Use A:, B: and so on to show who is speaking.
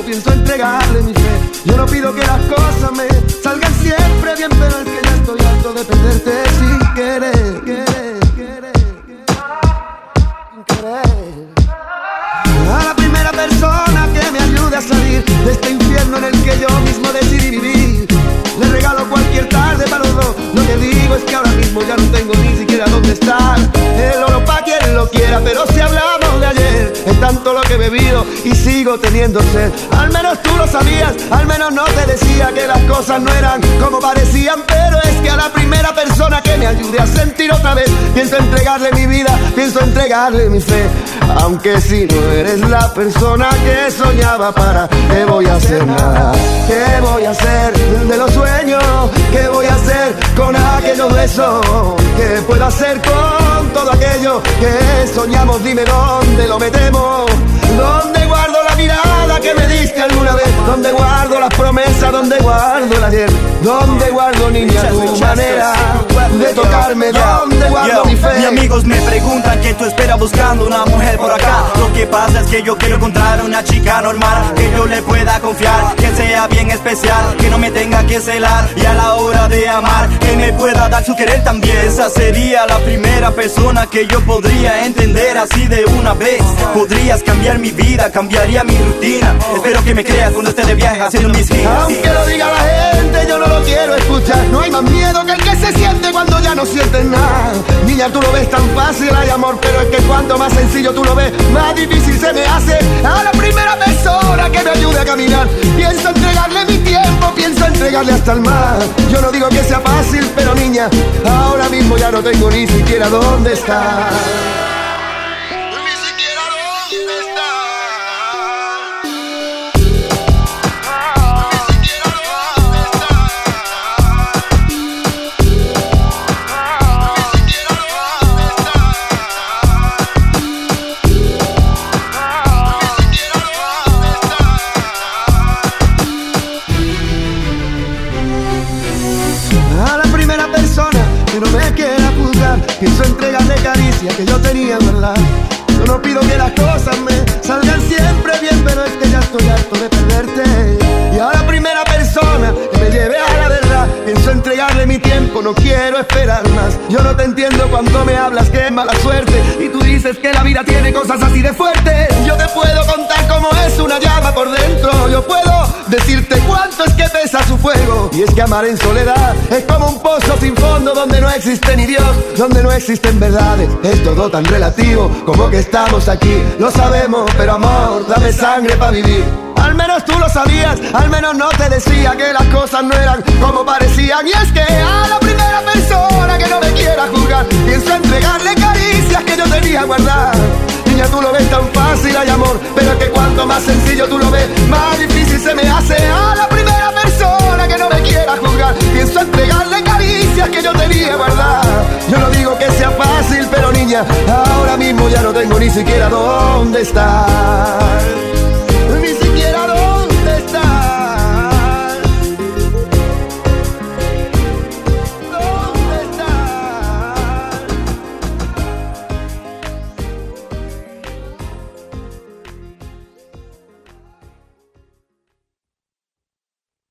A: tiempo, pienso entregarle mi fe. Yo no pido que las cosas me salgan siempre bien, pero es que ya estoy harto de perderte sin querer, sin querer. A la primera persona que me ayude a salir de este infierno en el que yo mismo decidí vivir, le regalo cualquier tarde para los dos. Lo que digo es que ahora mismo ya no tengo ni siquiera dónde estar. El oro pa' quien lo quiera, pero si hablamos de ayer, es tanto lo que he bebido y sigo teniendo sed. Al menos tú lo sabías, al menos no te decía que las cosas no eran como parecían. Pero es que a la primera persona que me ayude a sentir otra vez, pienso entregarle mi vida, pienso entregarle mi fe. Aunque si no eres la persona que soñaba, ¿para qué voy a hacer nada? ¿Qué voy a hacer de los sueños? ¿Qué voy a hacer con aquellos besos? ¿Qué puedo hacer con todo aquello que soñamos? Dime dónde lo metemos. ¿Dónde guardo la mirada que me diste alguna vez? ¿Dónde guardo las promesas? ¿Dónde guardo el ayer? ¿Dónde guardo, niña, tu manera de tocarme? ¿Dónde guardo mi fe?
B: Mis amigos me preguntan qué tú esperas buscando una mujer por acá. Lo que pasa es que yo quiero encontrar una chica normal, que yo le pueda confiar, que sea bien especial, que no me tenga que celar, y a la hora de amar, que me pueda dar su querer también. Esa sería la primera persona que yo podría entender así de una vez. Podrías cambiar mi vida, cambiaría mi rutina. Espero que me creas cuando esté de viaje haciendo mis giras.
A: Aunque lo diga la gente, yo no lo quiero escuchar. No hay más miedo que el que se siente cuando ya no sientes nada. Niña, tú lo ves tan fácil, hay amor, pero es que cuanto más sencillo tú lo ves, más difícil se me hace. A la primera persona que me ayude a caminar, pienso entregarle mi tiempo, pienso entregarle hasta el mar. Yo no digo que sea fácil, pero niña, ahora mismo ya no tengo ni siquiera dónde estar. Que no me quiera juzgar, pienso entregarle caricia que yo tenía guardar. Yo no pido que las cosas me salgan siempre bien, pero es que ya estoy harto de perderte. Y a la primera persona que me lleve a la verdad, pienso entregarle mi tiempo, no quiero esperar más. Yo no te entiendo cuando me hablas que es mala suerte, y tú dices que la vida tiene cosas así de fuertes. Yo te puedo contar cómo es una llama por dentro, yo puedo decirte cuánto es que pesa su fuego. Y es que amar en soledad es como un pozo sin fondo, donde no existe ni Dios, donde no existen verdades. Es todo tan relativo como que estamos aquí. Lo sabemos, pero amor, dame sangre para vivir. Al menos tú lo sabías, al menos no te decía que las cosas no eran como parecían. Y es que a la primera persona que no me quiera juzgar, pienso entregarle caricias que yo debía guardar. Niña, tú lo ves tan fácil, hay amor, pero es que cuanto más sencillo tú lo ves, más difícil se me hace. A la primera persona que no me quiera juzgar, pienso entregarle caricias que yo debía guardar. Yo no digo que sea fácil, pero niña, ahora mismo ya no tengo ni siquiera dónde estar.